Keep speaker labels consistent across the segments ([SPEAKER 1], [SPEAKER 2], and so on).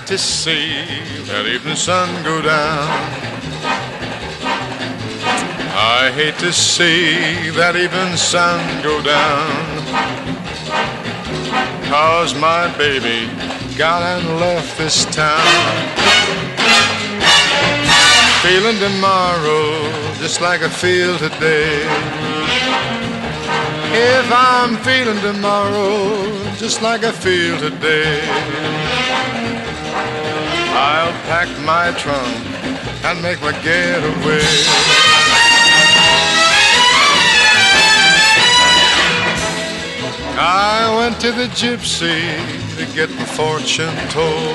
[SPEAKER 1] to see that evening sun go down. I hate to see that evening sun go down, 'cause my baby got and left this town. Feeling tomorrow just like I feel today. If I'm feeling tomorrow just like I feel today, I'll pack my trunk and make my getaway. I went to the gypsy to get my fortune told.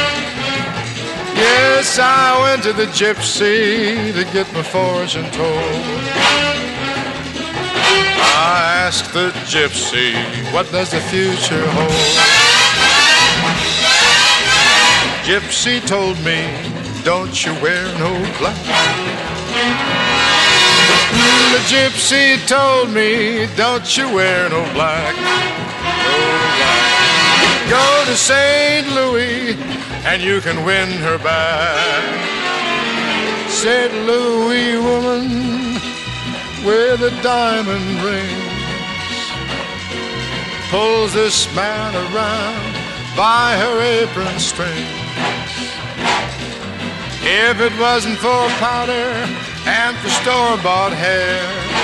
[SPEAKER 1] Yes, I went to the gypsy to get my fortune told. I asked the gypsy, what does the future hold? Gypsy told me, don't you wear no black. The gypsy told me, don't you wear no black. No black. Go to St. Louis and you can win her back. St. Louis woman with the diamond rings pulls this man around by her apron strings. If it wasn't for powder and for store-bought hair,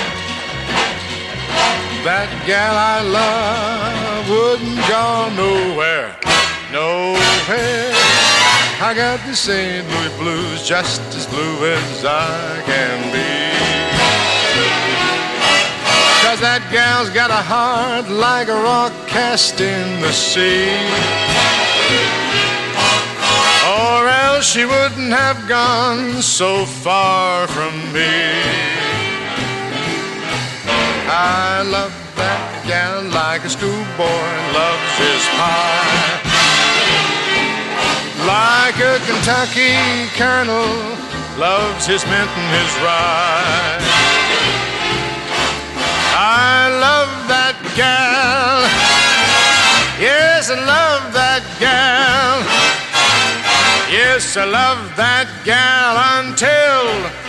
[SPEAKER 1] that gal I love wouldn't go nowhere, nowhere. I got the St. Louis blues, just as blue as I can be, 'cause that gal's got a heart like a rock cast in the sea, or else she wouldn't have gone so far from me. I love that gal like a schoolboy loves his pie, like a Kentucky colonel loves his mint and his rye. I love that gal, yes, I love that gal. Yes, I love that gal until